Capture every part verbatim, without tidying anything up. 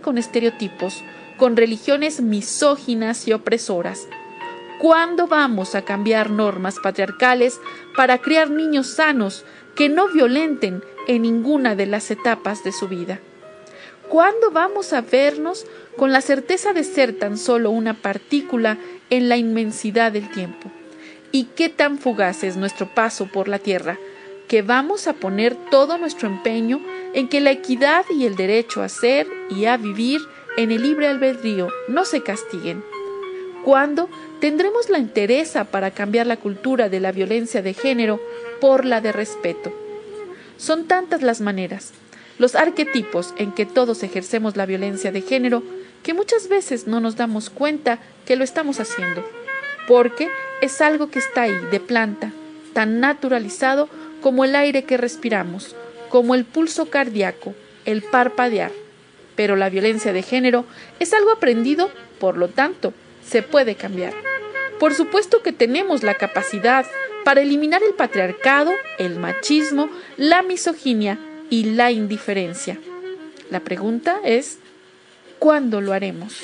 con estereotipos, con religiones misóginas y opresoras. ¿Cuándo vamos a cambiar normas patriarcales para criar niños sanos que no violenten en ninguna de las etapas de su vida? ¿Cuándo vamos a vernos con la certeza de ser tan solo una partícula en la inmensidad del tiempo? ¿Y qué tan fugaz es nuestro paso por la tierra, que vamos a poner todo nuestro empeño en que la equidad y el derecho a ser y a vivir en el libre albedrío no se castiguen? ¿Cuándo tendremos la entereza para cambiar la cultura de la violencia de género por la de respeto? Son tantas las maneras, los arquetipos en que todos ejercemos la violencia de género, que muchas veces no nos damos cuenta que lo estamos haciendo, porque es algo que está ahí, de planta, tan naturalizado como el aire que respiramos, como el pulso cardíaco, el parpadear. Pero la violencia de género es algo aprendido, por lo tanto, se puede cambiar. Por supuesto que tenemos la capacidad para eliminar el patriarcado, el machismo, la misoginia y la indiferencia. La pregunta es, ¿cuándo lo haremos?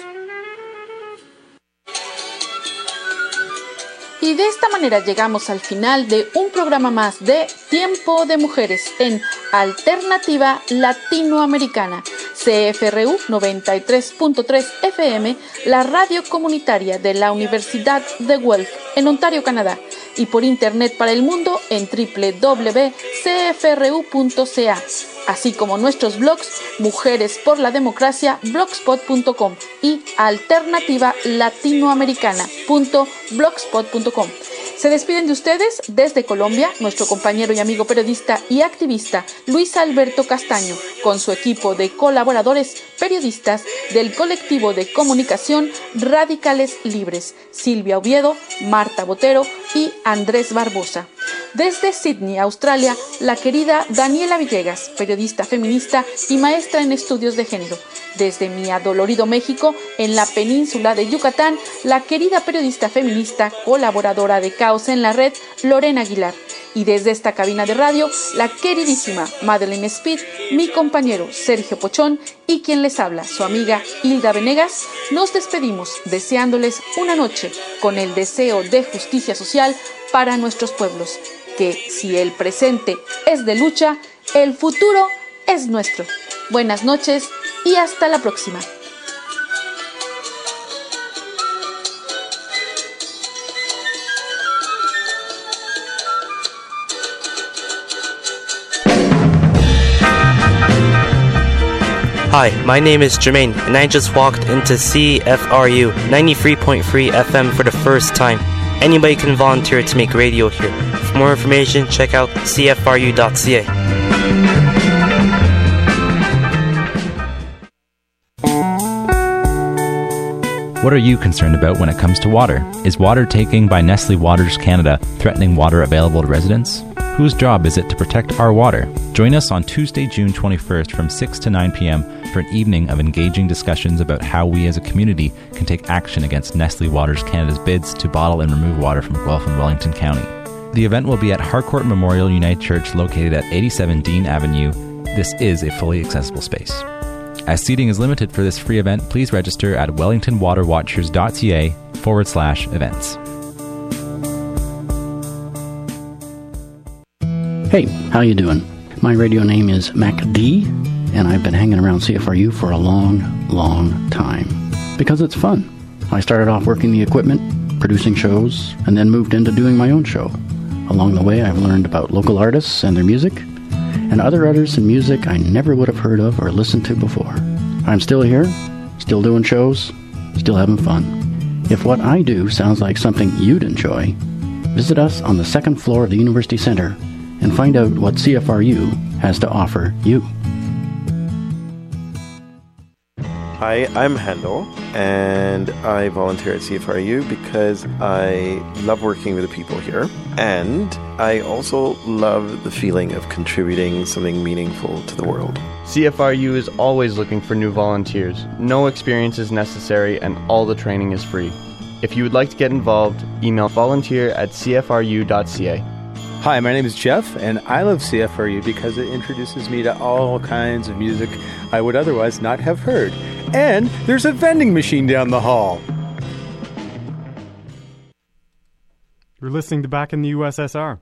Y de esta manera llegamos al final de un programa más de Tiempo de Mujeres en Alternativa Latinoamericana, C F R U noventa y tres punto tres F M, la radio comunitaria de la Universidad de Guelph en Ontario, Canadá, y por internet para el mundo en doble u doble u doble u punto c f r u punto c a, así como nuestros blogs Mujeres por la Democracia, blogspot punto com y alternativa latinoamericana punto blogspot punto com. Se despiden de ustedes desde Colombia nuestro compañero y amigo periodista y activista Luis Alberto Castaño, con su equipo de colaboradores periodistas del colectivo de comunicación Radicales Libres, Silvia Oviedo, Marta Botero y Andrés Barbosa. Desde Sydney, Australia, la querida Daniela Villegas, periodista feminista y maestra en estudios de género. Desde mi adolorido México, en la península de Yucatán, la querida periodista feminista, colaboradora de Caos en la Red, Lorena Aguilar. Y desde esta cabina de radio, la queridísima Madeleine Speed, mi compañero Sergio Pochón y quien les habla, su amiga Hilda Venegas, nos despedimos deseándoles una noche con el deseo de justicia social para nuestros pueblos, que si el presente es de lucha, el futuro es nuestro. Buenas noches y hasta la próxima. Hi, my name is Jermaine, and I just walked into C F R U ninety-three point three F M for the first time. Anybody can volunteer to make radio here. For more information, check out c f r u dot c a. What are you concerned about when it comes to water? Is water taking by Nestle Waters Canada threatening water available to residents? Whose job is it to protect our water? Join us on Tuesday, June twenty-first from six to nine p.m. for an evening of engaging discussions about how we as a community can take action against Nestle Waters Canada's bids to bottle and remove water from Guelph and Wellington County. The event will be at Harcourt Memorial United Church located at eighty-seven Dean Avenue. This is a fully accessible space. As seating is limited for this free event, please register at wellingtonwaterwatchers.ca forward slash events. Hey, how you doing? My radio name is Mac D, and I've been hanging around C F R U for a long, long time. Because it's fun. I started off working the equipment, producing shows, and then moved into doing my own show. Along the way, I've learned about local artists and their music, and other artists and music I never would have heard of or listened to before. I'm still here, still doing shows, still having fun. If what I do sounds like something you'd enjoy, visit us on the second floor of the University Center and find out what C F R U has to offer you. Hi, I'm Handel, and I volunteer at C F R U because I love working with the people here, and I also love the feeling of contributing something meaningful to the world. C F R U is always looking for new volunteers. No experience is necessary, and all the training is free. If you would like to get involved, email volunteer at c f r u dot c a. Hi, my name is Jeff, and I love C F R U because it introduces me to all kinds of music I would otherwise not have heard. And there's a vending machine down the hall. You're listening to Back in the U S S R.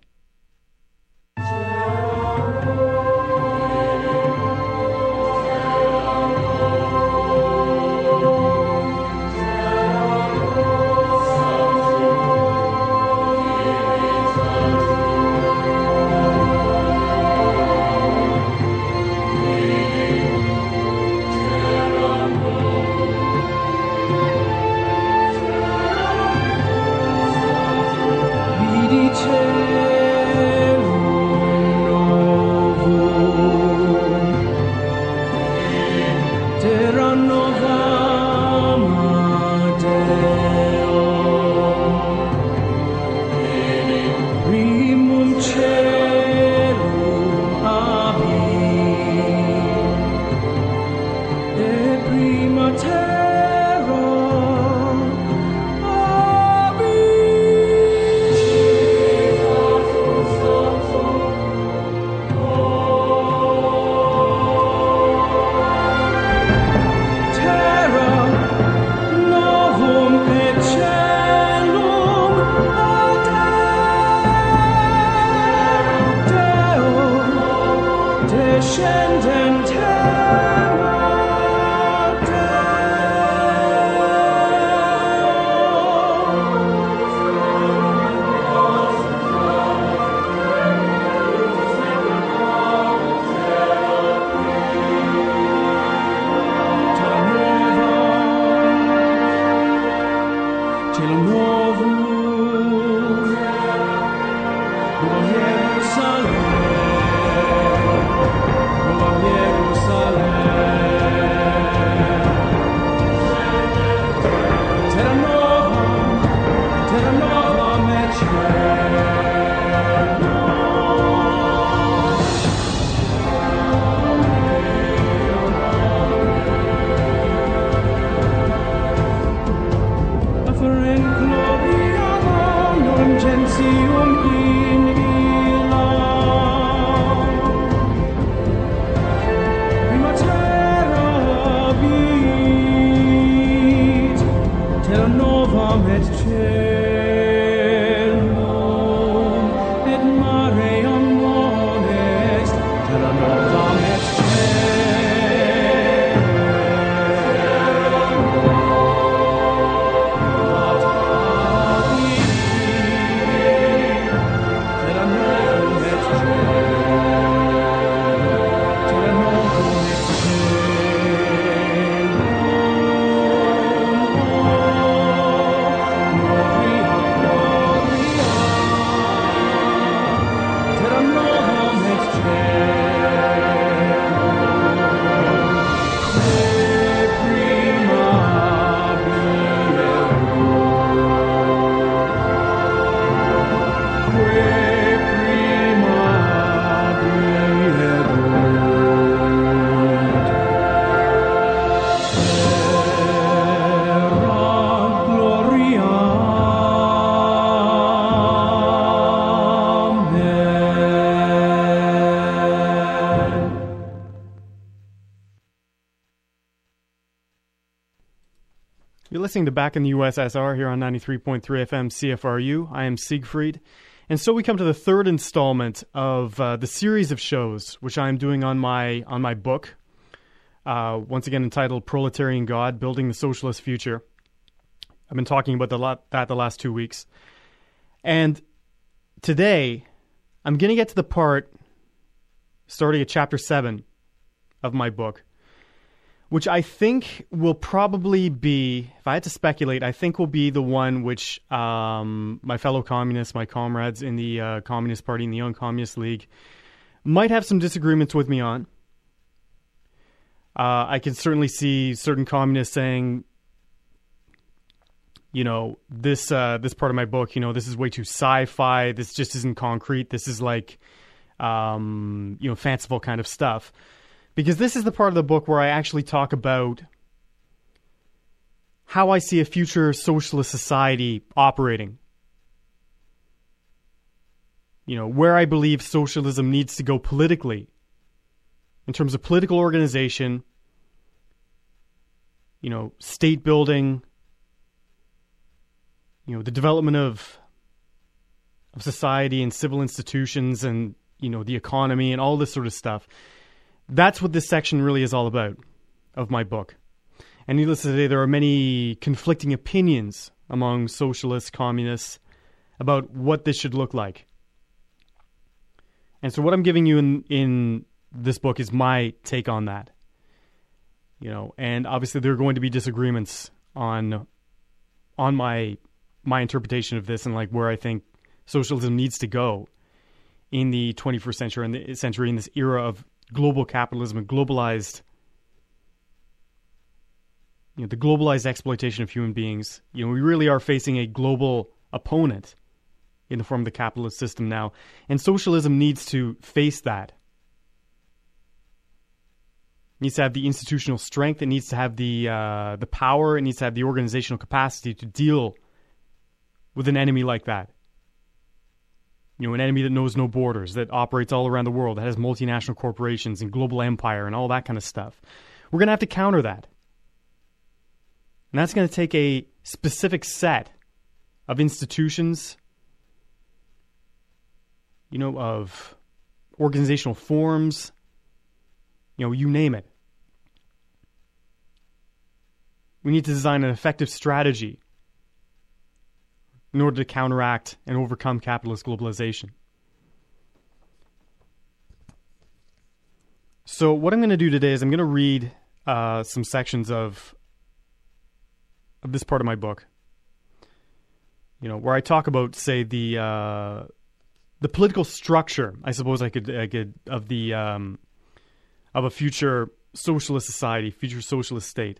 You're listening to Back in the U S S R here on ninety-three point three F M C F R U. I am Siegfried. And so we come to the third installment of uh, the series of shows which I am doing on my on my book, uh, once again entitled Proletarian God, Building the Socialist Future. I've been talking about the lot, that the last two weeks. And today, I'm going to get to the part starting at chapter seven of my book, which I think will probably be, if I had to speculate, I think will be the one which um, my fellow communists, my comrades in the uh, Communist Party and the Young Communist League might have some disagreements with me on. Uh, I can certainly see certain communists saying, you know, this uh, this part of my book, you know, this is way too sci-fi. This just isn't concrete. This is like, um, you know, fanciful kind of stuff. Because this is the part of the book where I actually talk about how I see a future socialist society operating. You know, where I believe socialism needs to go politically, in terms of political organization, you know, state building, you know, the development of of society and civil institutions and, you know, the economy and all this sort of stuff. That's what this section really is all about of my book. And needless to say, there are many conflicting opinions among socialists, communists, about what this should look like. And so what I'm giving you in, in this book is my take on that. You know, and obviously there are going to be disagreements on on my my interpretation of this and like where I think socialism needs to go in the twenty-first century and the century in this era of global capitalism and globalized, you know, the globalized exploitation of human beings. You know, we really are facing a global opponent in the form of the capitalist system now, and socialism needs to face that. It needs to have the institutional strength. It needs to have the uh, the power. It needs to have the organizational capacity to deal with an enemy like that. You know, an enemy that knows no borders, that operates all around the world, that has multinational corporations and global empire and all that kind of stuff. We're going to have to counter that. And that's going to take a specific set of institutions, you know, of organizational forms, you know, you name it. We need to design an effective strategy in order to counteract and overcome capitalist globalization. So what I'm going to do today is I'm going to read uh, some sections of of this part of my book, you know, where I talk about, say, the uh, the political structure, I suppose I could, I could of the um, of a future socialist society, future socialist state.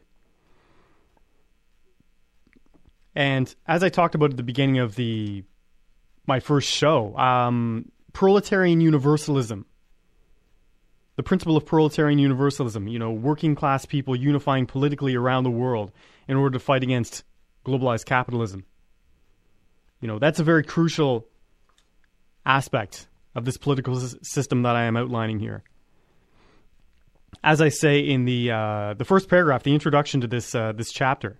And as I talked about at the beginning of the my first show, um, proletarian universalism, the principle of proletarian universalism, you know, working class people unifying politically around the world in order to fight against globalized capitalism. You know, that's a very crucial aspect of this political s- system that I am outlining here. As I say in the uh, the first paragraph, the introduction to this uh, this chapter,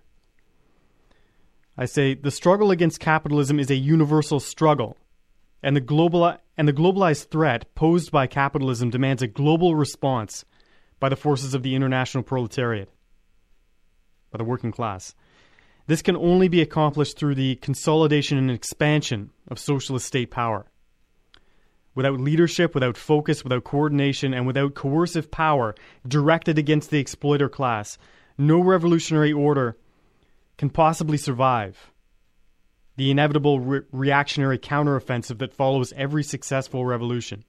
I say, the struggle against capitalism is a universal struggle, and the global and the globalized threat posed by capitalism demands a global response by the forces of the international proletariat, by the working class. This can only be accomplished through the consolidation and expansion of socialist state power. Without leadership, without focus, without coordination, and without coercive power directed against the exploiter class, no revolutionary order can possibly survive the inevitable re- reactionary counteroffensive that follows every successful revolution.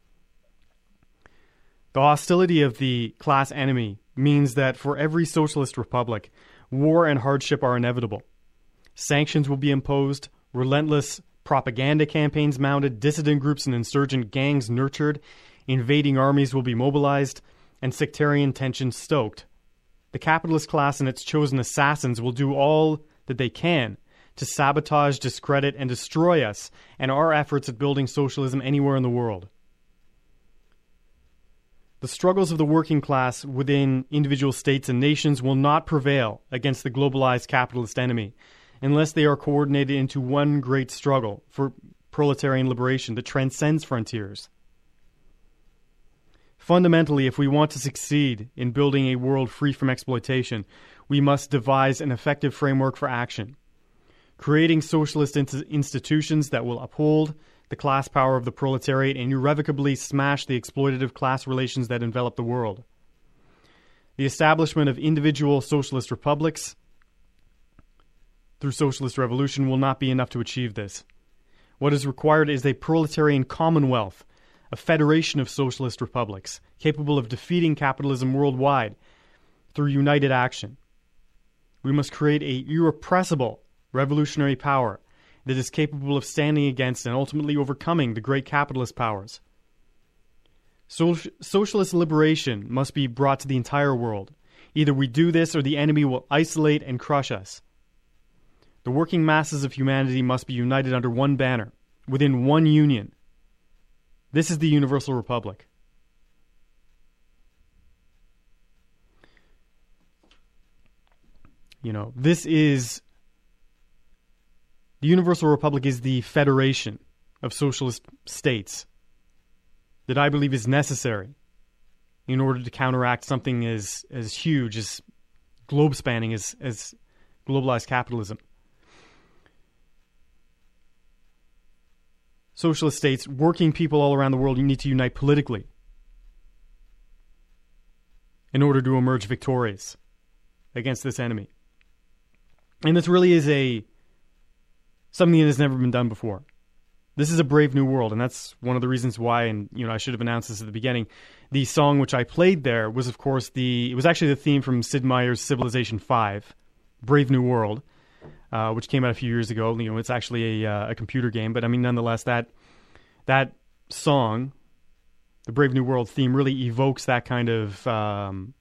The hostility of the class enemy means that for every socialist republic, war and hardship are inevitable. Sanctions will be imposed, relentless propaganda campaigns mounted, dissident groups and insurgent gangs nurtured, invading armies will be mobilized, and sectarian tensions stoked. The capitalist class and its chosen assassins will do all that they can to sabotage, discredit, and destroy us and our efforts at building socialism anywhere in the world. The struggles of the working class within individual states and nations will not prevail against the globalized capitalist enemy unless they are coordinated into one great struggle for proletarian liberation that transcends frontiers. Fundamentally, if we want to succeed in building a world free from exploitation, we must devise an effective framework for action, creating socialist in- institutions that will uphold the class power of the proletariat and irrevocably smash the exploitative class relations that envelop the world. The establishment of individual socialist republics through socialist revolution will not be enough to achieve this. What is required is a proletarian commonwealth, a federation of socialist republics, capable of defeating capitalism worldwide through united action. We must create a irrepressible revolutionary power that is capable of standing against and ultimately overcoming the great capitalist powers. So- socialist liberation must be brought to the entire world. Either we do this or the enemy will isolate and crush us. The working masses of humanity must be united under one banner, within one union. This is the Universal Republic. You know, this is, the Universal Republic is the federation of socialist states that I believe is necessary in order to counteract something as, as huge, as globe-spanning as, as globalized capitalism. Socialist states, working people all around the world, you need to unite politically in order to emerge victorious against this enemy. And this really is a something that has never been done before. This is a brave new world, and that's one of the reasons why, and you know, I should have announced this at the beginning. The song which I played there was, of course, the it was actually the theme from Sid Meier's Civilization five, Brave New World, uh, which came out a few years ago. You know, it's actually a, uh, a computer game, but I mean, nonetheless, that that song, the Brave New World theme, really evokes that kind of, um,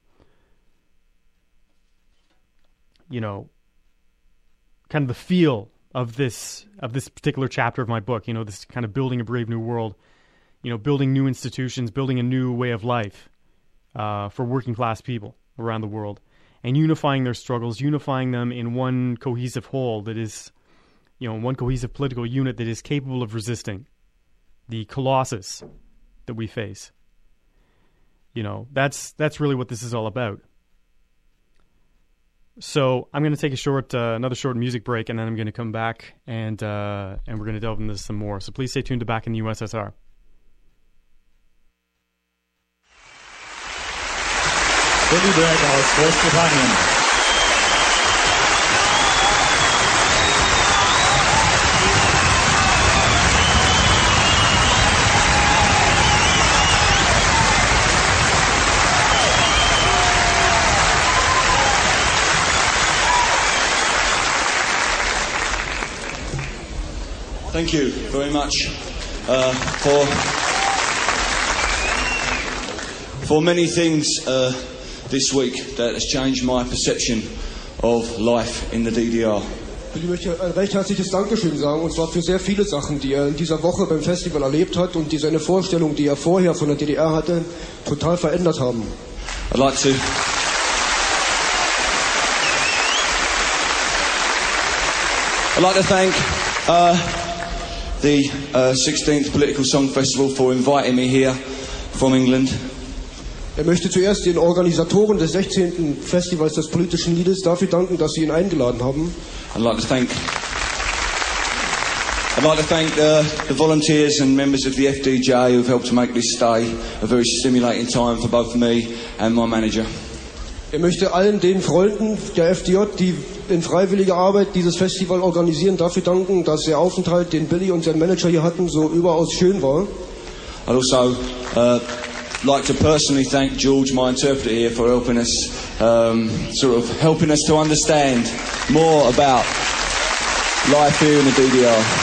you know, kind of the feel of this of this particular chapter of my book, you know, this kind of building a brave new world, you know, building new institutions, building a new way of life uh, for working class people around the world, and unifying their struggles, unifying them in one cohesive whole that is, you know, one cohesive political unit that is capable of resisting the colossus that we face. You know, that's that's really what this is all about. So I'm going to take a short, uh, another short music break, and then I'm going to come back and uh, and we're going to delve into this some more. So please stay tuned to Back in the U S S R. Billy Bragg aus Großbritannien. Thank you very much uh, for for many things uh, this week that has changed my perception of life in the D D R. Ich möchte ein recht herzliches Dankeschön sagen, und zwar für sehr viele Sachen, die er in dieser Woche beim Festival erlebt hat und die seine Vorstellung, die er vorher von der D D R hatte, total verändert haben. I'd like to I'd like to thank uh, the uh, sixteenth Political Song Festival for inviting me here from England. Er möchte zuerst den Organisatoren des sechzehnten Festivals des politischen Liedes dafür danken, dass sie ihn eingeladen haben. I'd like to thank I'd like to thank uh, the volunteers and members of the F D J who've helped to make this stay a very stimulating time for both me and my manager. Er möchte allen den Freunden der F D J, die in freiwilliger Arbeit dieses Festival organisieren, dafür danken, dass der Aufenthalt, den Billy und sein Manager hier hatten, so überaus schön war. I'd also uh, like to personally thank George, my interpreter here, for helping us, um, sort of helping us to understand more about life here in the D D R.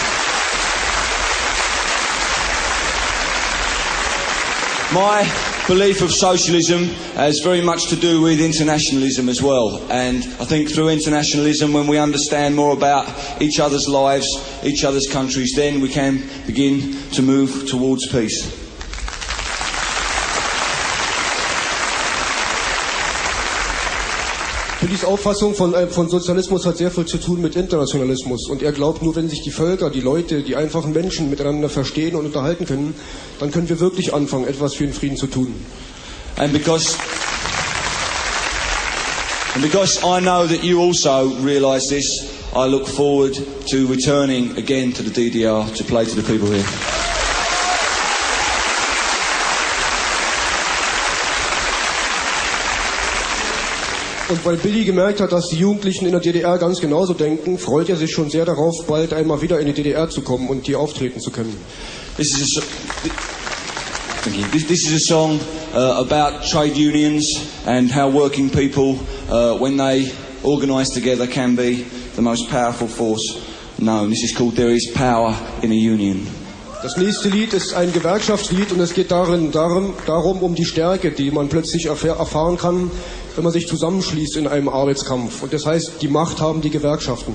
My belief of socialism has very much to do with internationalism as well, and I think through internationalism, when we understand more about each other's lives, each other's countries, then we can begin to move towards peace. Billys Auffassung von, von Sozialismus hat sehr viel zu tun mit Internationalismus, und er glaubt, nur wenn sich die Völker, die Leute, die einfachen Menschen miteinander verstehen und unterhalten können, dann können wir wirklich anfangen, etwas für den Frieden zu tun. And because, and because I know that you also realise this, I look forward to returning again to the D D R to play to the people here. Und weil Billy gemerkt hat, dass die Jugendlichen in der D D R ganz genauso denken, freut er sich schon sehr darauf, bald einmal wieder in die D D R zu kommen und hier auftreten zu können. This is a, thank you. This, this is a song uh, about trade unions and how working people, uh, when they organise together, can be the most powerful force known. This is called There Is Power in a Union. Das nächste Lied ist ein Gewerkschaftslied, und es geht darin, darum, darum um die Stärke, die man plötzlich erfahr, erfahren kann, wenn man sich zusammenschließt in einem Arbeitskampf. Und das heißt, die Macht haben die Gewerkschaften.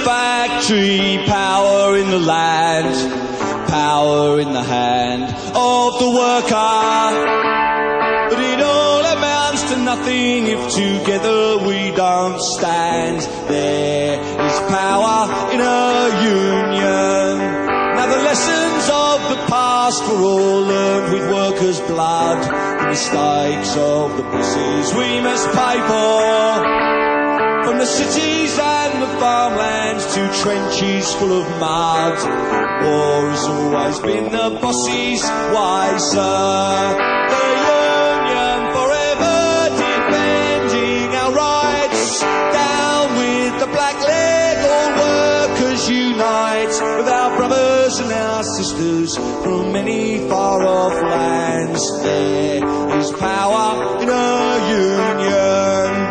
factory, power in the land, power in the hand of the worker. But it all amounts to nothing if together we don't stand. There is power in a union. Now the lessons of the past were all learned with workers' blood. The mistakes of the bosses we must pay for. From the cities and the farmlands to trenches full of mud, war has always been the boss's way, sir. The union forever defending our rights. Down with the black leg, all workers unite. With our brothers and our sisters from many far off lands. There is power in a union.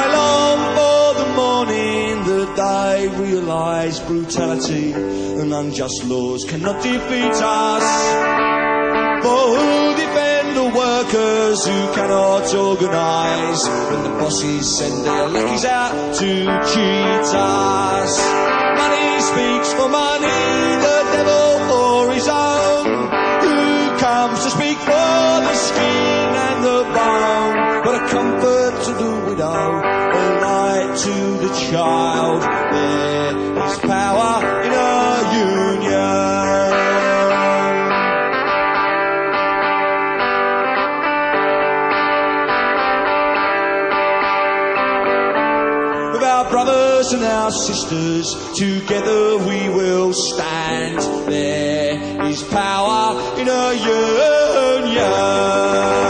They realise brutality and unjust laws cannot defeat us. For who'll defend the workers who cannot organise when the bosses send their lackeys out to cheat us? Money speaks for money, the devil for his own. Who comes to speak for the skin and the bone? But a comfort to the widow, a light to the child. There is power in a union. With our brothers and our sisters, together we will stand. There is power in a union.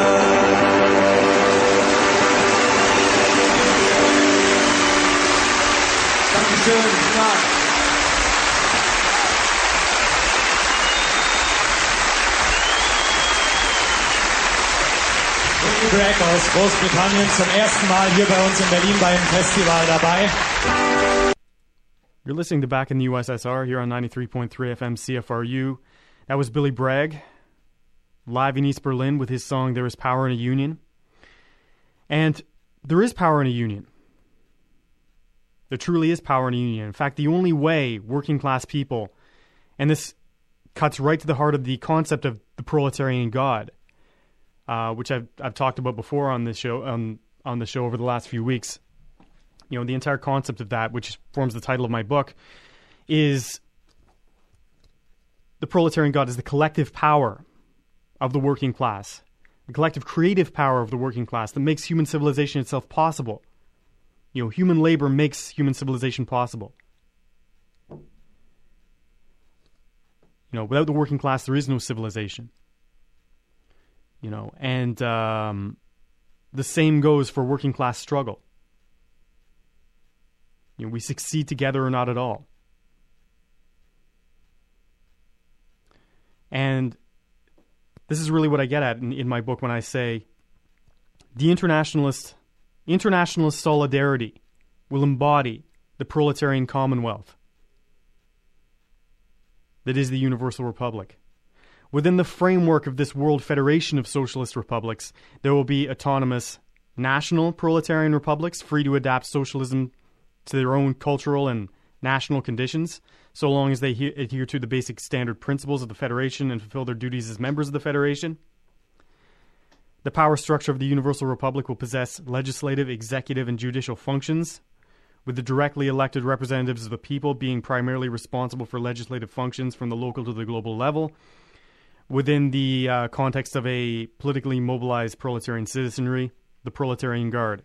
Billy Bragg aus Großbritannien zum ersten Mal hier bei uns in Berlin beim Festival dabei. You're listening to Back in the U S S R here on ninety-three point three F M C F R U. That was Billy Bragg, live in East Berlin with his song There Is Power in a Union. And there is power in a union. There truly is power in a union. In fact, the only way working class people, and this cuts right to the heart of the concept of the proletarian God, uh, which I've I've talked about before on this show on on the show over the last few weeks. You know, the entire concept of that, which forms the title of my book, is the proletarian God is the collective power of the working class, the collective creative power of the working class that makes human civilization itself possible. You know, human labor makes human civilization possible. You know, without the working class, there is no civilization. You know, and um, the same goes for working class struggle. You know, we succeed together or not at all. And this is really what I get at in, in my book when I say the internationalist internationalist solidarity will embody the proletarian commonwealth that is the Universal Republic. Within the framework of this world federation of socialist republics, there will be autonomous national proletarian republics free to adapt socialism to their own cultural and national conditions, so long as they he- adhere to the basic standard principles of the Federation and fulfill their duties as members of the Federation. The power structure of the Universal Republic will possess legislative, executive, and judicial functions, with the directly elected representatives of the people being primarily responsible for legislative functions from the local to the global level, within the uh, context of a politically mobilized proletarian citizenry, the Proletarian Guard.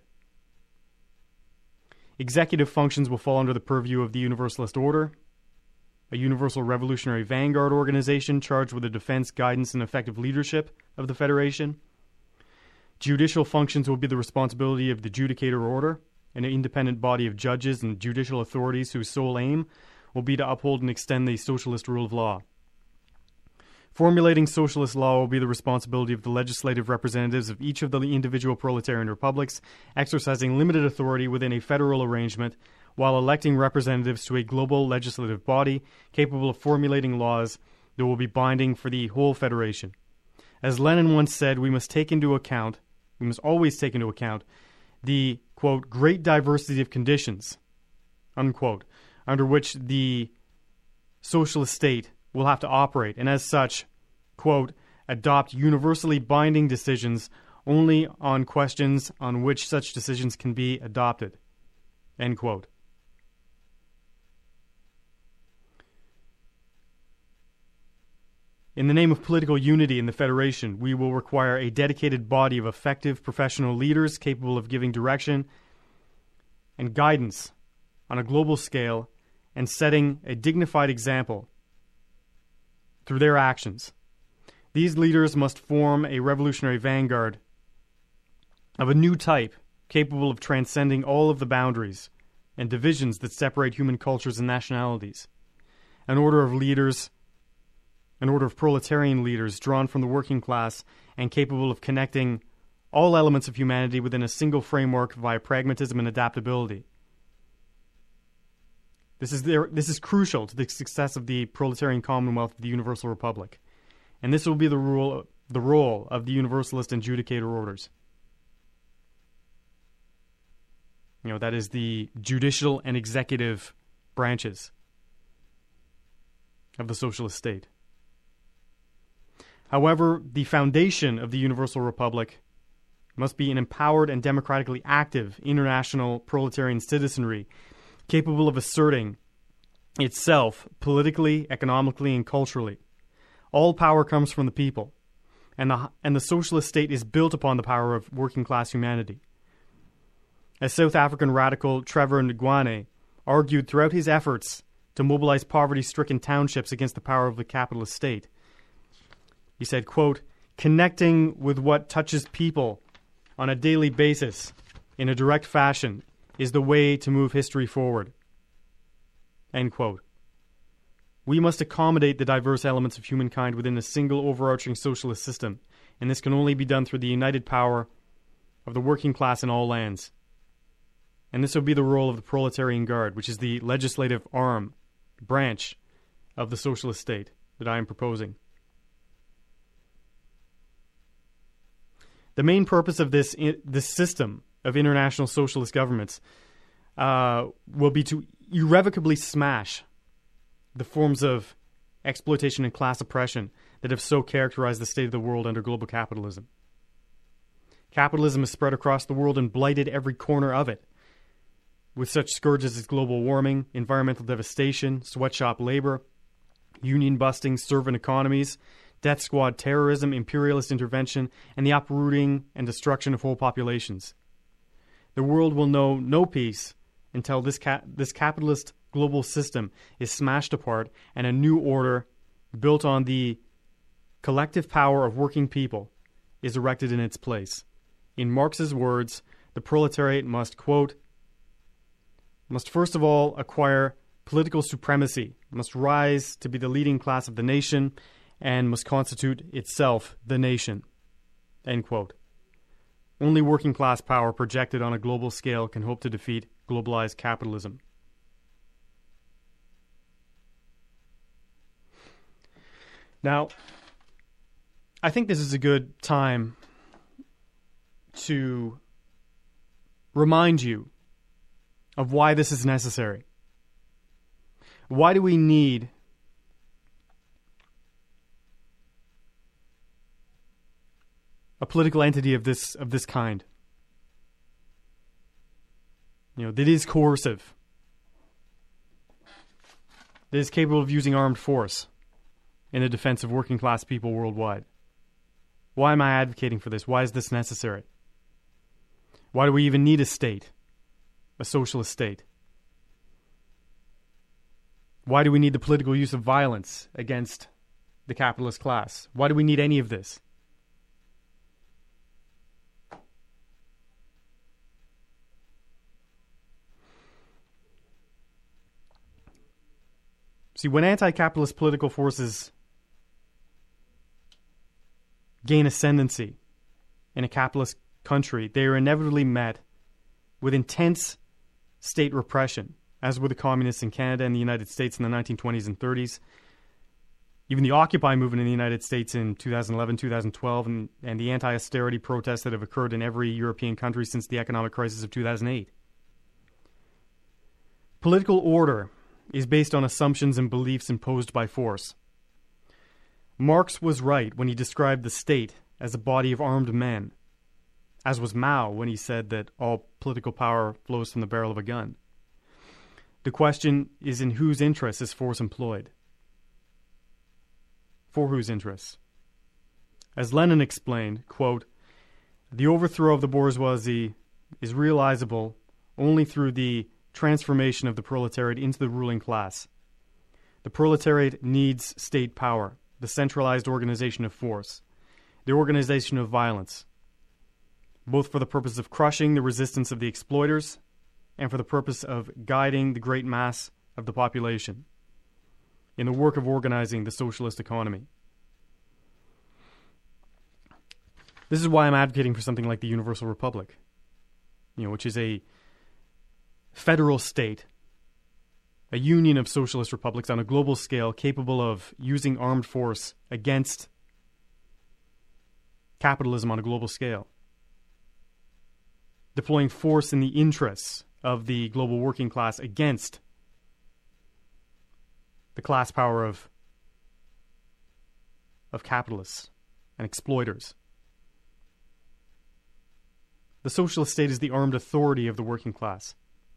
Executive functions will fall under the purview of the Universalist Order, a Universal Revolutionary Vanguard organization charged with the defense, guidance, and effective leadership of the Federation. Judicial functions will be the responsibility of the Judicator Order, an independent body of judges and judicial authorities whose sole aim will be to uphold and extend the socialist rule of law. Formulating socialist law will be the responsibility of the legislative representatives of each of the individual proletarian republics, exercising limited authority within a federal arrangement, while electing representatives to a global legislative body capable of formulating laws that will be binding for the whole federation. As Lenin once said, we must take into account, we must always take into account the, quote, great diversity of conditions, unquote, under which the socialist state will have to operate, and as such, quote, adopt universally binding decisions only on questions on which such decisions can be adopted, end quote. In the name of political unity in the Federation, we will require a dedicated body of effective professional leaders capable of giving direction and guidance on a global scale and setting a dignified example through their actions. These leaders must form a revolutionary vanguard of a new type capable of transcending all of the boundaries and divisions that separate human cultures and nationalities. An order of leaders An order of proletarian leaders drawn from the working class and capable of connecting all elements of humanity within a single framework via pragmatism and adaptability. This is, their, this is crucial to the success of the proletarian commonwealth of the Universal Republic. And this will be the, rule, the role of the Universalist and Judicator orders. You know, that is the judicial and executive branches of the socialist state. However, the foundation of the Universal Republic must be an empowered and democratically active international proletarian citizenry capable of asserting itself politically, economically, and culturally. All power comes from the people, and the, and the socialist state is built upon the power of working-class humanity. As South African radical Trevor Ngwane argued throughout his efforts to mobilize poverty-stricken townships against the power of the capitalist state, he said, quote, connecting with what touches people on a daily basis in a direct fashion is the way to move history forward, end quote. We must accommodate the diverse elements of humankind within a single overarching socialist system, and this can only be done through the united power of the working class in all lands. And this will be the role of the Proletarian Guard, which is the legislative arm, branch of the socialist state that I am proposing. The main purpose of this this system of international socialist governments uh, will be to irrevocably smash the forms of exploitation and class oppression that have so characterized the state of the world under global capitalism. Capitalism has spread across the world and blighted every corner of it, with such scourges as global warming, environmental devastation, sweatshop labor, union busting, servant economies, death squad terrorism, imperialist intervention, and the uprooting and destruction of whole populations. The world will know no peace until this ca- this capitalist global system is smashed apart and a new order built on the collective power of working people is erected in its place. In Marx's words, the proletariat must, quote, must first of all acquire political supremacy, must rise to be the leading class of the nation, and must constitute itself the nation, end quote. Only working class power projected on a global scale can hope to defeat globalized capitalism. Now, I think this is a good time to remind you of why this is necessary. Why do we need a political entity of this of this kind? You know, that is coercive, that is capable of using armed force in the defense of working class people worldwide. Why am I advocating for this? Why is this necessary? Why do we even need a state, a socialist state? Why do we need the political use of violence against the capitalist class? Why do we need any of this? See, when anti-capitalist political forces gain ascendancy in a capitalist country, they are inevitably met with intense state repression, as were the communists in Canada and the United States in the nineteen twenties and thirties. Even the Occupy movement in the United States in two thousand eleven, two thousand twelve, and, and the anti-austerity protests that have occurred in every European country since the economic crisis of two thousand eight. Political order is based on assumptions and beliefs imposed by force. Marx was right when he described the state as a body of armed men, as was Mao when he said that all political power flows from the barrel of a gun. The question is, in whose interests is force employed? For whose interests? As Lenin explained, quote, "The overthrow of the bourgeoisie is realizable only through the transformation of the proletariat into the ruling class. The proletariat needs state power, the centralized organization of force, the organization of violence, both for the purpose of crushing the resistance of the exploiters and for the purpose of guiding the great mass of the population in the work of organizing the socialist economy." This is why I'm advocating for something like the Universal Republic, you know, which is a federal state, a union of socialist republics on a global scale capable of using armed force against capitalism on a global scale, deploying force in the interests of the global working class against the class power of, of capitalists and exploiters. The socialist state is the armed authority of the working class.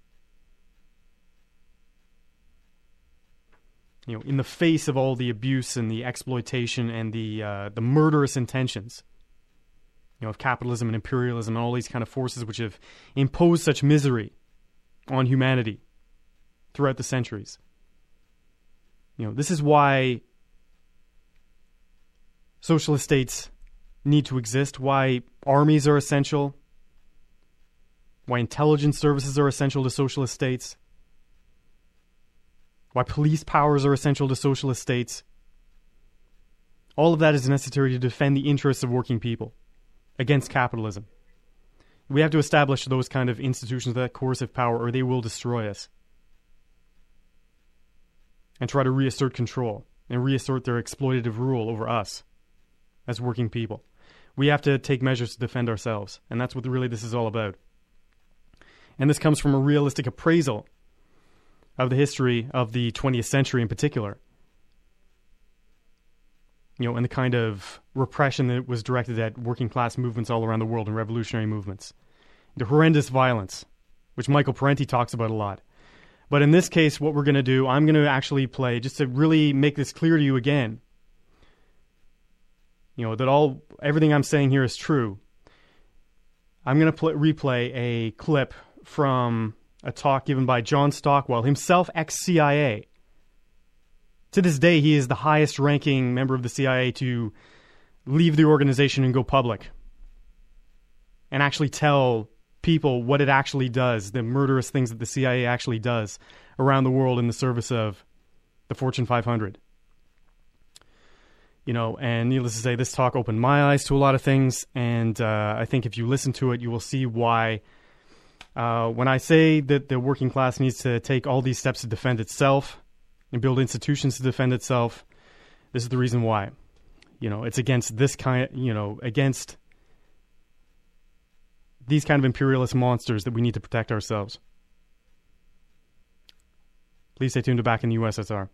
You know, in the face of all the abuse and the exploitation and the uh, the murderous intentions, you know, of capitalism and imperialism and all these kind of forces which have imposed such misery on humanity throughout the centuries. You know, this is why socialist states need to exist, why armies are essential, why intelligence services are essential to socialist states, why police powers are essential to socialist states. All of that is necessary to defend the interests of working people against capitalism. We have to establish those kind of institutions, that coercive power, or they will destroy us. And try to reassert control and reassert their exploitative rule over us as working people. We have to take measures to defend ourselves, and that's what really this is all about. And this comes from a realistic appraisal of the history of the twentieth century in particular. You know, and the kind of repression that was directed at working class movements all around the world and revolutionary movements. The horrendous violence, which Michael Parenti talks about a lot. But in this case, what we're going to do, I'm going to actually play, just to really make this clear to you again, you know, that all everything I'm saying here is true. I'm going to pl- replay a clip from a talk given by John Stockwell, himself ex-C I A. To this day, he is the highest ranking member of the C I A to leave the organization and go public and actually tell people what it actually does, the murderous things that the C I A actually does around the world in the service of the Fortune five hundred. You know, and needless to say, this talk opened my eyes to a lot of things, and uh, I think if you listen to it, you will see why. Uh, when I say that the working class needs to take all these steps to defend itself and build institutions to defend itself, this is the reason why. You know, it's against this kind, you know, against these kind of imperialist monsters that we need to protect ourselves. Please stay tuned to Back in the U S S R.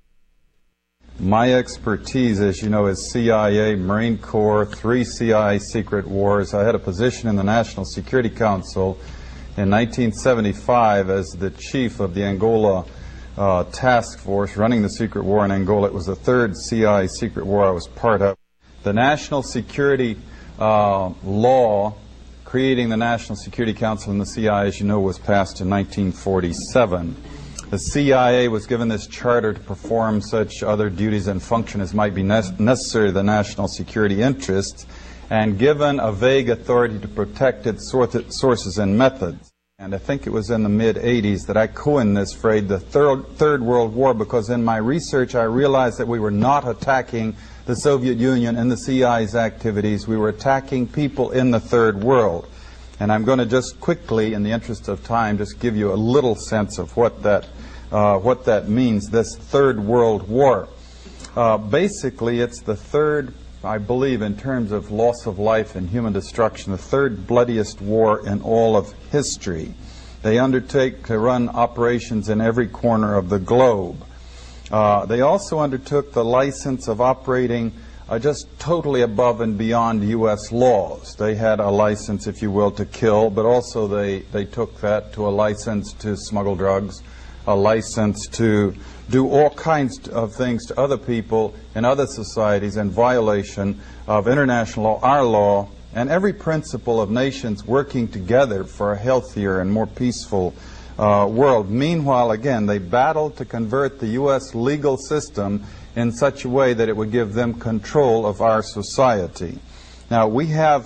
My expertise, as you know, is C I A, Marine Corps, three C I A secret wars. I had a position in the National Security Council in nineteen seventy-five as the chief of the Angola uh, task force running the secret war in Angola. It was the third C I A secret war I was part of. The National Security uh, law creating the National Security Council and the C I A, as you know, was passed in nineteen forty-seven. The C I A was given this charter to perform such other duties and function as might be ne- necessary to the national security interests, and given a vague authority to protect its sources and methods. And I think it was in the mid-eighties that I coined this phrase, the third, third World War, because in my research I realized that we were not attacking the Soviet Union and the C I A's activities. We were attacking people in the Third World. And I'm going to just quickly, in the interest of time, just give you a little sense of what that, uh, what that means, this Third World War. Uh, basically, it's the third, I believe, in terms of loss of life and human destruction, the third bloodiest war in all of history. They undertake to run operations in every corner of the globe. Uh, they also undertook the license of operating uh, just totally above and beyond U S laws. They had a license, if you will, to kill, but also they, they took that to a license to smuggle drugs, a license to do all kinds of things to other people in other societies in violation of international law, our law, and every principle of nations working together for a healthier and more peaceful uh, world. Meanwhile, again, they battled to convert the U S legal system in such a way that it would give them control of our society. Now, we have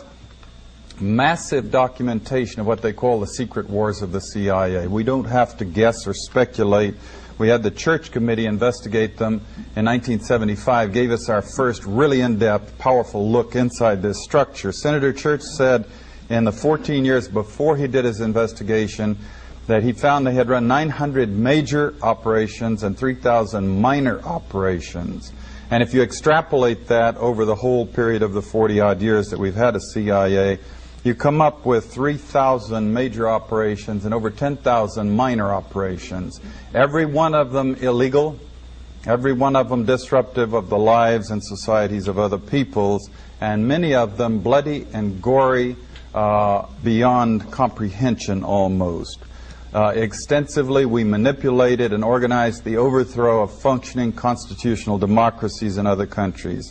massive documentation of what they call the secret wars of the C I A. We don't have to guess or speculate. We had the Church Committee investigate them in nineteen seventy-five, gave us our first really in-depth, powerful look inside this structure. Senator Church said in the fourteen years before he did his investigation that he found they had run nine hundred major operations and three thousand minor operations. And if you extrapolate that over the whole period of the forty-odd years that we've had a C I A, you come up with three thousand major operations and over ten thousand minor operations. Every one of them illegal, every one of them disruptive of the lives and societies of other peoples, and many of them bloody and gory uh, beyond comprehension almost. Uh, extensively, we manipulated and organized the overthrow of functioning constitutional democracies in other countries.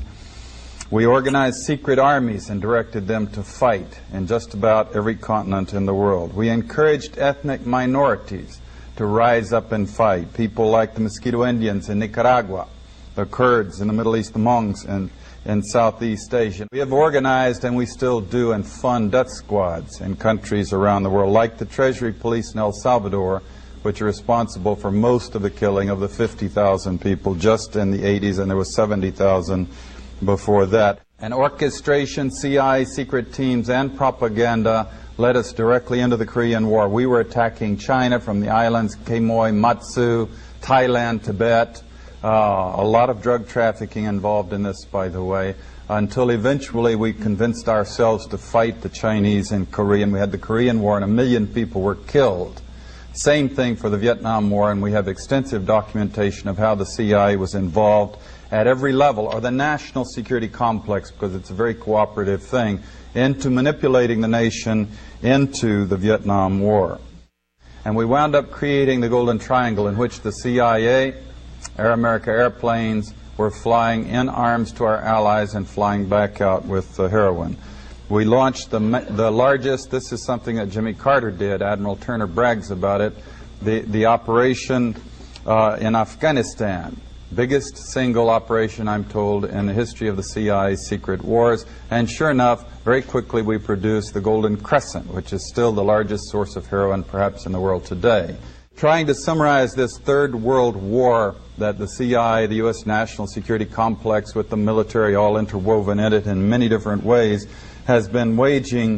We organized secret armies and directed them to fight in just about every continent in the world. We encouraged ethnic minorities to rise up and fight. People like the Mosquito Indians in Nicaragua, the Kurds in the Middle East, the Monks in, in Southeast Asia. We have organized, and we still do, and fund death squads in countries around the world, like the Treasury Police in El Salvador, which are responsible for most of the killing of the fifty thousand people just in the eighties, and there was seventy thousand before that. And orchestration, C I A, secret teams, and propaganda led us directly into the Korean War. We were attacking China from the islands, Quemoy, Matsu, Thailand, Tibet. Uh, a lot of drug trafficking involved in this, by the way, until eventually we convinced ourselves to fight the Chinese in Korea. And we had the Korean War, and a million people were killed. Same thing for the Vietnam War, and we have extensive documentation of how the C I A was involved at every level, or the national security complex, because it's a very cooperative thing, into manipulating the nation into the Vietnam War. And we wound up creating the Golden Triangle, in which the C I A, Air America airplanes were flying in arms to our allies and flying back out with the heroin. We launched the, the largest, this is something that Jimmy Carter did, Admiral Turner brags about it, the, the operation uh, in Afghanistan. Biggest single operation, I'm told, in the history of the C I A's secret wars. And sure enough, very quickly we produced the Golden Crescent, which is still the largest source of heroin perhaps in the world today. Trying to summarize this third world war that the C I A, the U S national security complex with the military all interwoven in it in many different ways, has been waging.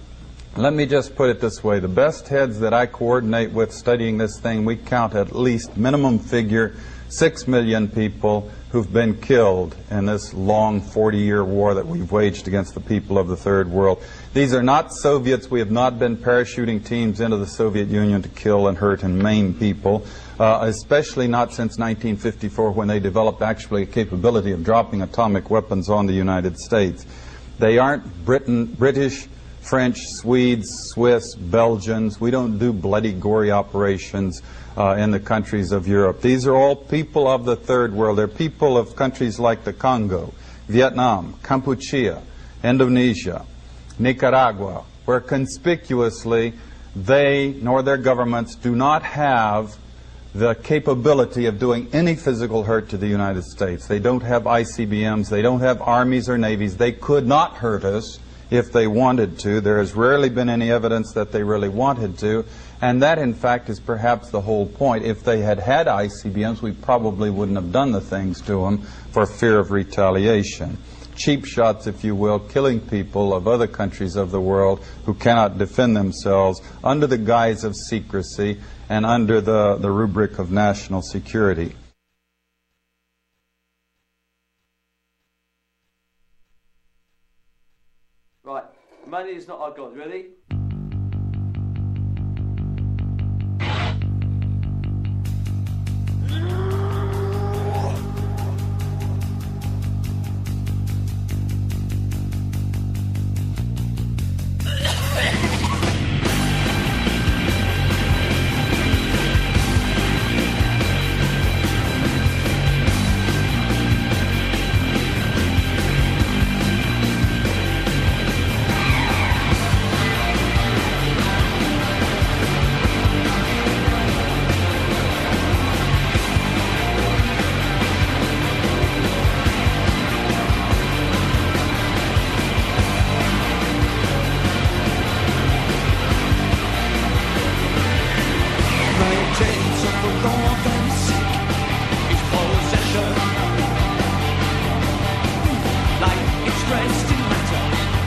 Let me just put it this way. The best heads that I coordinate with studying this thing, we count at least minimum figure Six million people who've been killed in this long forty-year war that we've waged against the people of the Third World. These are not Soviets. We have not been parachuting teams into the Soviet Union to kill and hurt and maim people, uh, especially not since nineteen fifty-four, when they developed actually a capability of dropping atomic weapons on the United States. They aren't Britain, British, French, Swedes, Swiss, Belgians. We don't do bloody, gory operations Uh, in the countries of Europe. These are all people of the Third World. They're people of countries like the Congo, Vietnam, Kampuchea, Indonesia, Nicaragua, where conspicuously they nor their governments do not have the capability of doing any physical hurt to the United States. They don't have I C B Ms. They don't have armies or navies. They could not hurt us if they wanted to. There has rarely been any evidence that they really wanted to. And that, in fact, is perhaps the whole point. If they had had I C B Ms, we probably wouldn't have done the things to them for fear of retaliation. Cheap shots, if you will, killing people of other countries of the world who cannot defend themselves under the guise of secrecy and under the, the rubric of national security. Right, money is not our God, ready?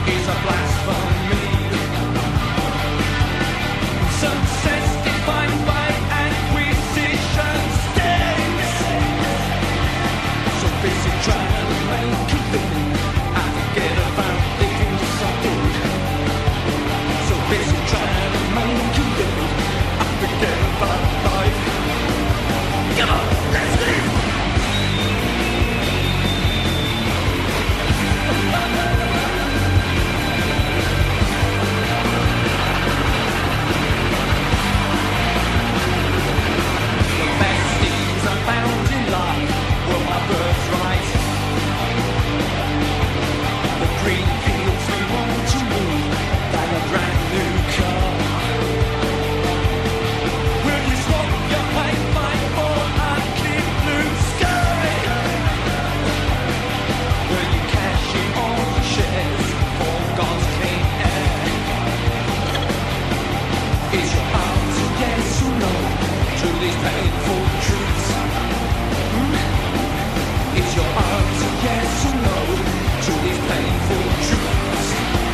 is a blasphemy. Success defined by acquisition stakes. So busy trying to make a living, I forget about living something. So busy trying to make a living, I forget about life. Come on, let's live! Found in life were my birthright. The green fields we want to move than a brand new car. Will you swap your pipeline for a clear blue sky? Will you cash in all the shares for God's clean air? Is your answer yes or no to these painful truths? Is your answer yes or no to these painful truths?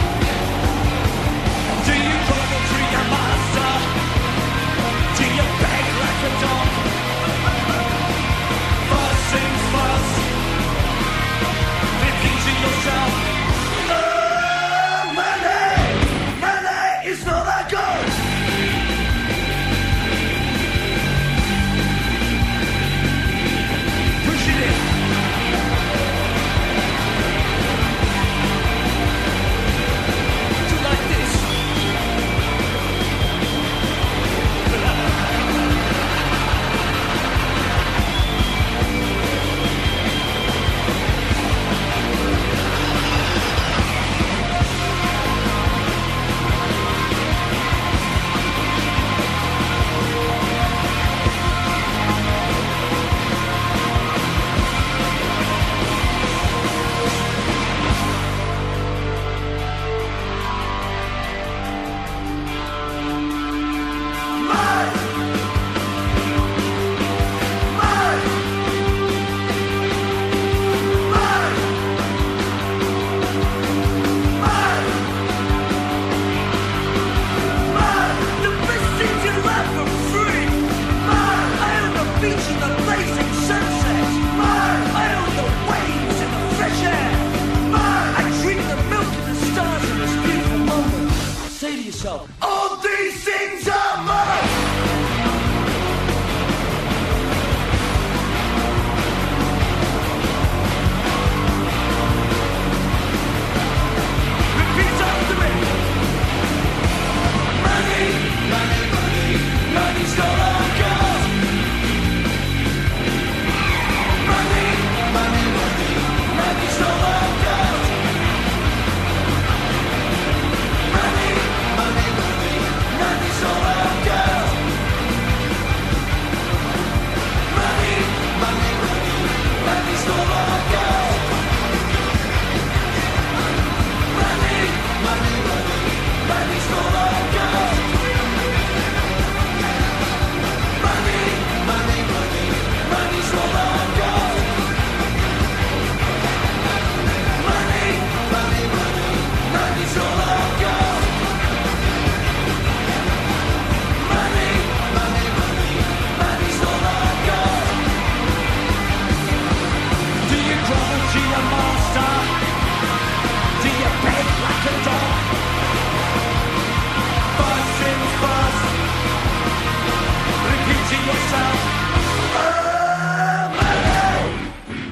Do you grovel to your master? Do you beg like a dog? First things first, repeat to yourself, oh, money, money is not that good. All these things are mine. Repeat after me. Money, money, money, money's all I got. Money, money, money, money's all I got. Money, money, money, money's all I got. Money, money, money, money's all I got. Money, money, money, money's all I got. Money, money, money, money's all I got. Money, money, money, money's all I got. Money, money, money, money's all I got. Do you grovel to your master? Do you beg like a dog? First things first, repeat to yourself, oh, money!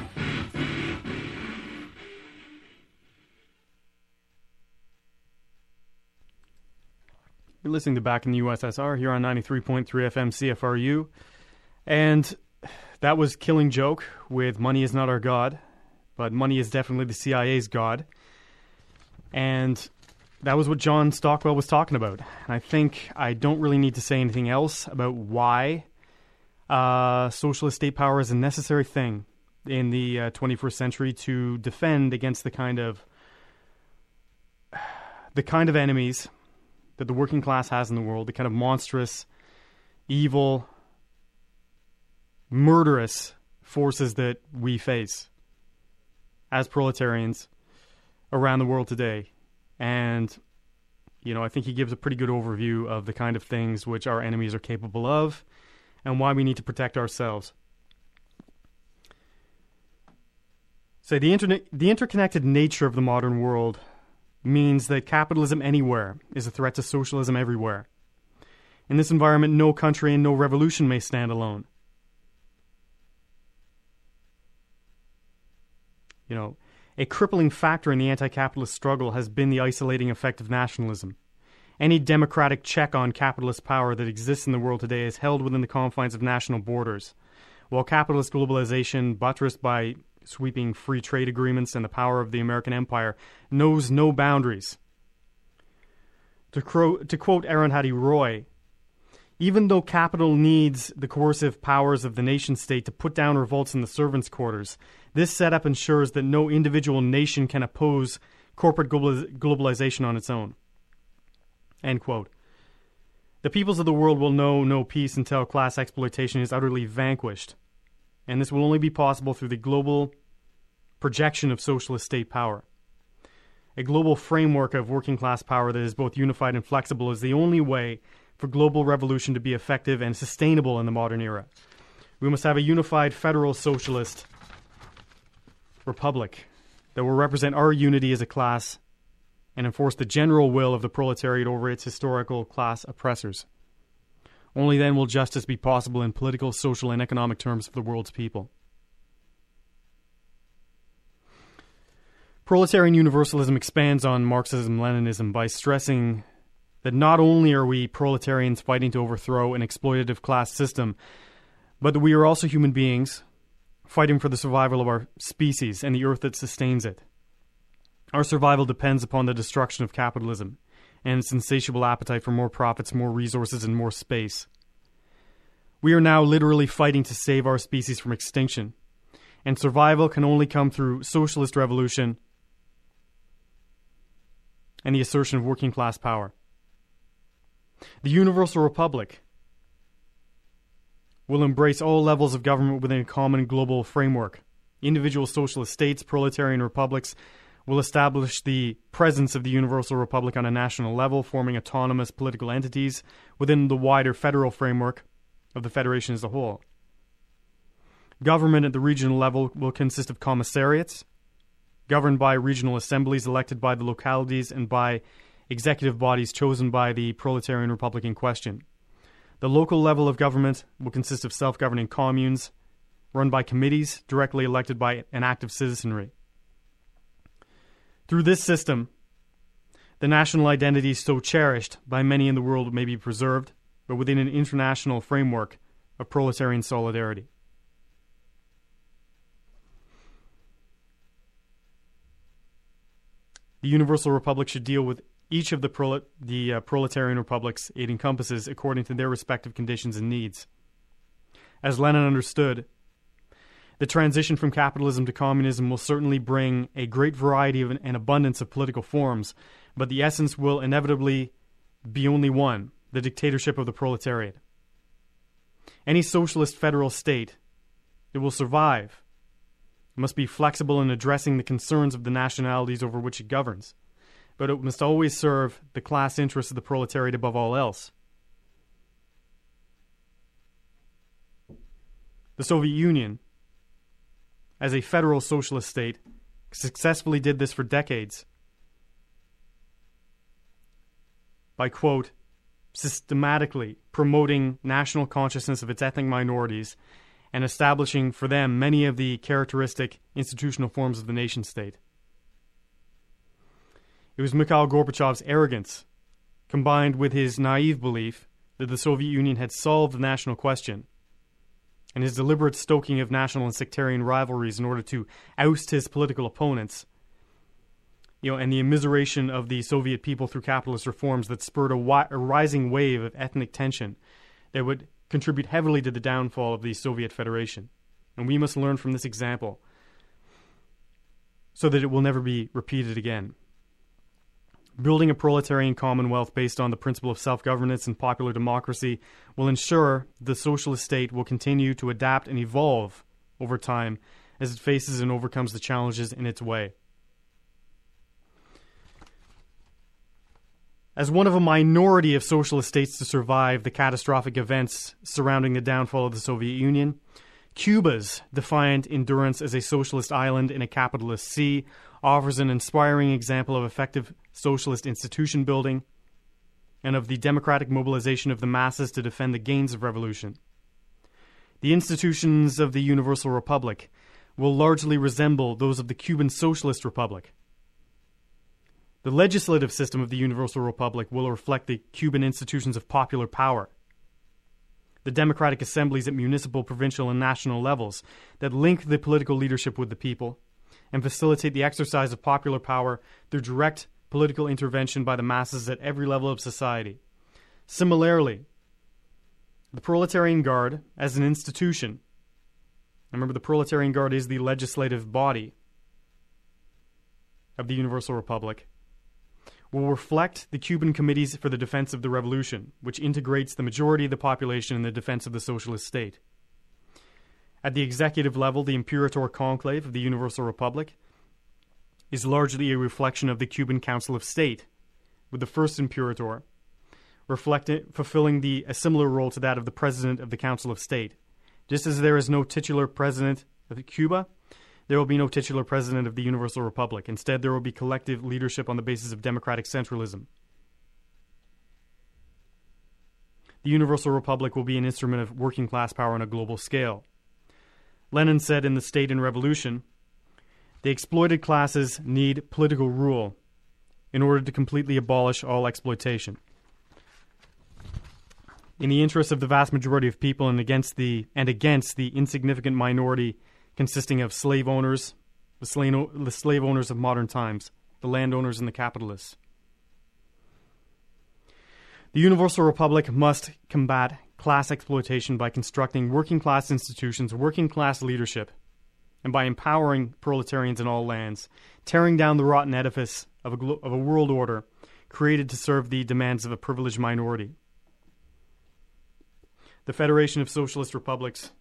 You're listening to Back in the U S S R here on ninety-three point three F M C F R U. And that was Killing Joke with Money Is Not Our God, but money is definitely the C I A's God. And that was what John Stockwell was talking about. And I think I don't really need to say anything else about why uh, socialist state power is a necessary thing in the uh, twenty-first century to defend against the kind of the kind of enemies that the working class has in the world, the kind of monstrous, evil, murderous forces that we face as proletarians around the world today. And, you know, I think he gives a pretty good overview of the kind of things which our enemies are capable of and why we need to protect ourselves. So the, internet, the interconnected nature of the modern world means that capitalism anywhere is a threat to socialism everywhere. In this environment, no country and no revolution may stand alone. You know, a crippling factor in the anti-capitalist struggle has been the isolating effect of nationalism. Any democratic check on capitalist power that exists in the world today is held within the confines of national borders, while capitalist globalization, buttressed by sweeping free trade agreements and the power of the American empire, knows no boundaries. To, cro- to quote Arundhati Roy, even though capital needs the coercive powers of the nation-state to put down revolts in the servants' quarters, this setup ensures that no individual nation can oppose corporate globaliz- globalization on its own. End quote. The peoples of the world will know no peace until class exploitation is utterly vanquished, and this will only be possible through the global projection of socialist state power. A global framework of working class power that is both unified and flexible is the only way for global revolution to be effective and sustainable in the modern era. We must have a unified federal socialist republic that will represent our unity as a class and enforce the general will of the proletariat over its historical class oppressors. Only then will justice be possible in political, social, and economic terms for the world's people. Proletarian universalism expands on Marxism-Leninism by stressing that not only are we proletarians fighting to overthrow an exploitative class system, but that we are also human beings fighting for the survival of our species and the earth that sustains it. Our survival depends upon the destruction of capitalism and its insatiable appetite for more profits, more resources, and more space. We are now literally fighting to save our species from extinction, and survival can only come through socialist revolution and the assertion of working class power. The Universal Republic will embrace all levels of government within a common global framework. Individual socialist states, proletarian republics, will establish the presence of the Universal Republic on a national level, forming autonomous political entities within the wider federal framework of the Federation as a whole. Government at the regional level will consist of commissariats, governed by regional assemblies elected by the localities and by executive bodies chosen by the proletarian republic in question. The local level of government will consist of self-governing communes run by committees directly elected by an active citizenry. Through this system, the national identity so cherished by many in the world may be preserved, but within an international framework of proletarian solidarity. The Universal Republic should deal with each of the, prolet- the uh, proletarian republics it encompasses according to their respective conditions and needs. As Lenin understood, the transition from capitalism to communism will certainly bring a great variety of and abundance of political forms, but the essence will inevitably be only one, the dictatorship of the proletariat. Any socialist federal state that will survive must be flexible in addressing the concerns of the nationalities over which it governs, but it must always serve the class interests of the proletariat above all else. The Soviet Union, as a federal socialist state, successfully did this for decades by, quote, systematically promoting national consciousness of its ethnic minorities and establishing for them many of the characteristic institutional forms of the nation-state. It was Mikhail Gorbachev's arrogance, combined with his naive belief that the Soviet Union had solved the national question, and his deliberate stoking of national and sectarian rivalries in order to oust his political opponents, you know, and the immiseration of the Soviet people through capitalist reforms that spurred a, wi- a rising wave of ethnic tension that would contribute heavily to the downfall of the Soviet Federation. And we must learn from this example so that it will never be repeated again. Building a proletarian commonwealth based on the principle of self-governance and popular democracy will ensure the socialist state will continue to adapt and evolve over time as it faces and overcomes the challenges in its way. As one of a minority of socialist states to survive the catastrophic events surrounding the downfall of the Soviet Union, Cuba's defiant endurance as a socialist island in a capitalist sea offers an inspiring example of effective socialist institution building and of the democratic mobilization of the masses to defend the gains of revolution. The institutions of the Universal Republic will largely resemble those of the Cuban Socialist Republic. The legislative system of the Universal Republic will reflect the Cuban institutions of popular power. The democratic assemblies at municipal, provincial, and national levels that link the political leadership with the people and facilitate the exercise of popular power through direct political intervention by the masses at every level of society. Similarly, the Proletarian Guard as an institution, remember the Proletarian Guard is the legislative body of the Universal Republic, will reflect the Cuban Committees for the Defense of the Revolution, which integrates the majority of the population in the defense of the socialist state. At the executive level, the Imperator Conclave of the Universal Republic is largely a reflection of the Cuban Council of State, with the first Imperator reflecting, fulfilling the, a similar role to that of the President of the Council of State. Just as there is no titular President of Cuba, there will be no titular President of the Universal Republic. Instead, there will be collective leadership on the basis of democratic centralism. The Universal Republic will be an instrument of working class power on a global scale. Lenin said in The State and Revolution, "The exploited classes need political rule in order to completely abolish all exploitation. In the interests of the vast majority of people and against the and against the insignificant minority consisting of slave owners, the slave, the slave owners of modern times, the landowners and the capitalists. The Universal Republic must combat class exploitation by constructing working class institutions, working class leadership, and by empowering proletarians in all lands, tearing down the rotten edifice of a, glo- of a world order created to serve the demands of a privileged minority. The Federation of Socialist Republics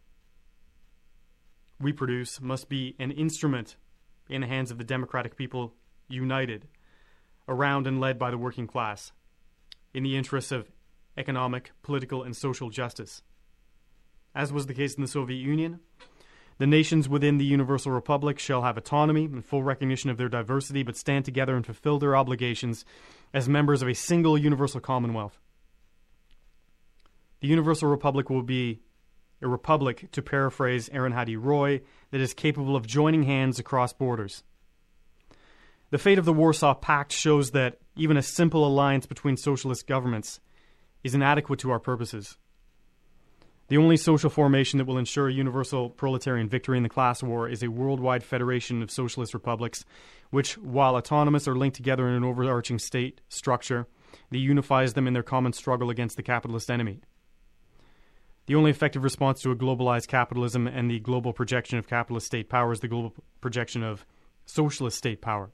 we produce must be an instrument in the hands of the democratic people united around and led by the working class in the interests of economic, political, and social justice. As was the case in the Soviet Union, the nations within the Universal Republic shall have autonomy and full recognition of their diversity, but stand together and fulfill their obligations as members of a single universal commonwealth. The Universal Republic will be a republic, to paraphrase Aaron Hadi Roy, that is capable of joining hands across borders. The fate of the Warsaw Pact shows that even a simple alliance between socialist governments is inadequate to our purposes. The only social formation that will ensure a universal proletarian victory in the class war is a worldwide federation of socialist republics, which, while autonomous, are linked together in an overarching state structure that unifies them in their common struggle against the capitalist enemy. The only effective response to a globalized capitalism and the global projection of capitalist state power is the global projection of socialist state power.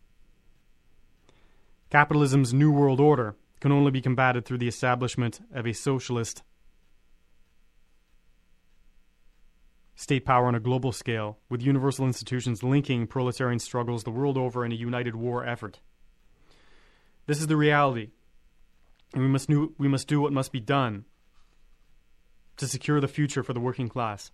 Capitalism's new world order can only be combated through the establishment of a socialist state power on a global scale, with universal institutions linking proletarian struggles the world over in a united war effort. This is the reality, and we must, do, we must do what must be done to secure the future for the working class.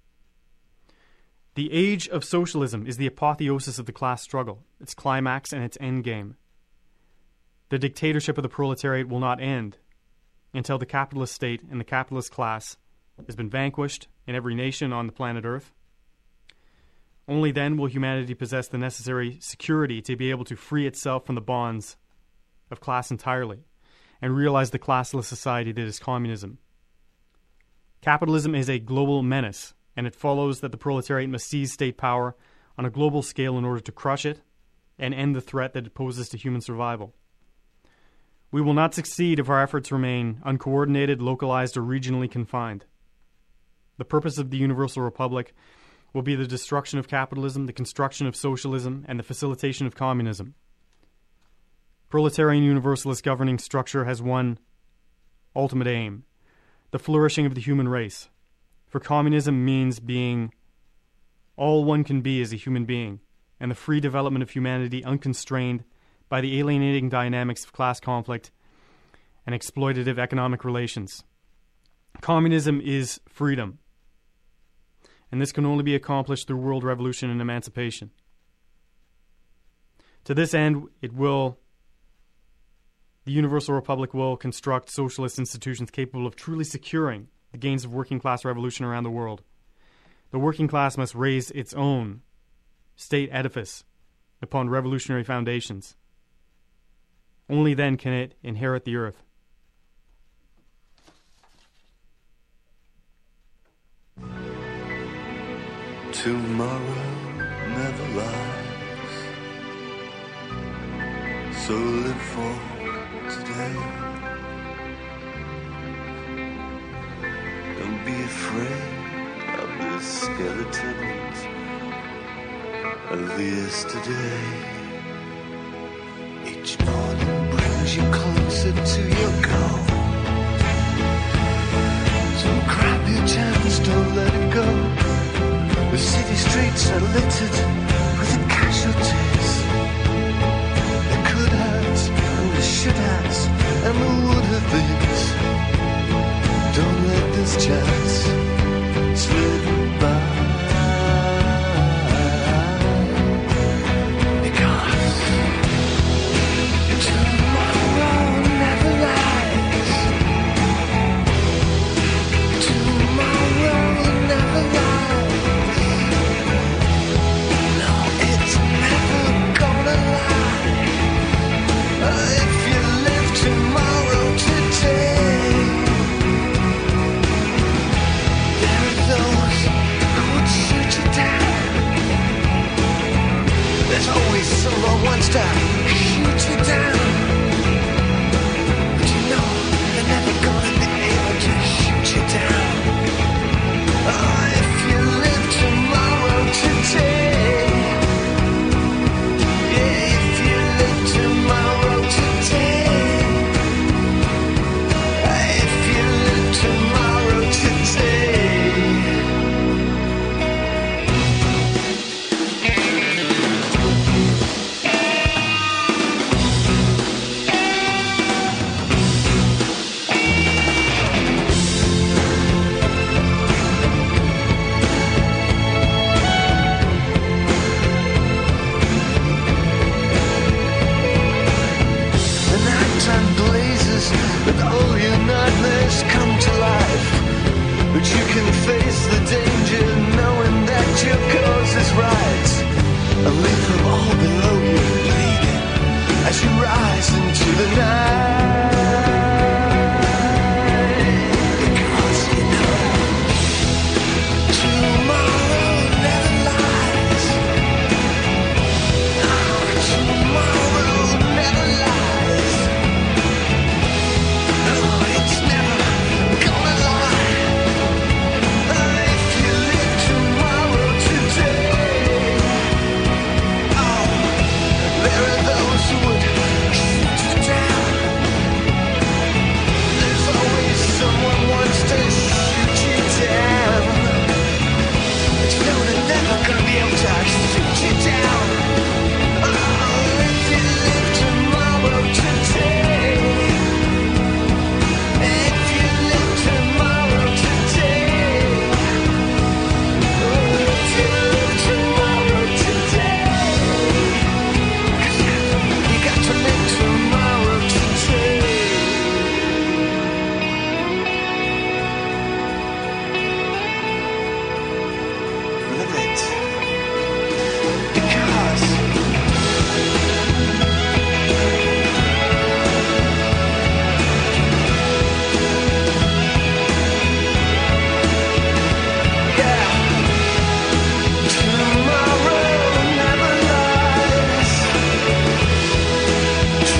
The age of socialism is the apotheosis of the class struggle, its climax and its endgame. The dictatorship of the proletariat will not end until the capitalist state and the capitalist class has been vanquished in every nation on the planet Earth. Only then will humanity possess the necessary security to be able to free itself from the bonds of class entirely and realize the classless society that is communism. Capitalism is a global menace, and it follows that the proletariat must seize state power on a global scale in order to crush it and end the threat that it poses to human survival. We will not succeed if our efforts remain uncoordinated, localized, or regionally confined. The purpose of the Universal Republic will be the destruction of capitalism, the construction of socialism, and the facilitation of communism. Proletarian universalist governing structure has one ultimate aim: the flourishing of the human race. For communism means being all one can be as a human being, and the free development of humanity unconstrained by the alienating dynamics of class conflict and exploitative economic relations. Communism is freedom, and this can only be accomplished through world revolution and emancipation. To this end, it will, the Universal Republic will construct socialist institutions capable of truly securing the gains of working class revolution around the world. The working class must raise its own state edifice upon revolutionary foundations. Only then can it inherit the earth. Tomorrow never lies, so live for today. Don't be afraid of the skeletons of yesterday. Each morning brings you closer to your goal, so grab your chance, don't let it go. The city streets are littered with the casualties, the could haves and the should haves and the would have beens. Don't let this chance slip by, because tomorrow never lies. Tomorrow never lies. Someone wants to shoot you down, but you know they're never gonna be able to shoot you down. Oh, if you live tomorrow today, yeah, if you live tomorrow today, if you live tomorrow today. With all your nightmares come to life, but you can face the danger knowing that your cause is right, and leave them all below you bleeding as you rise into the night.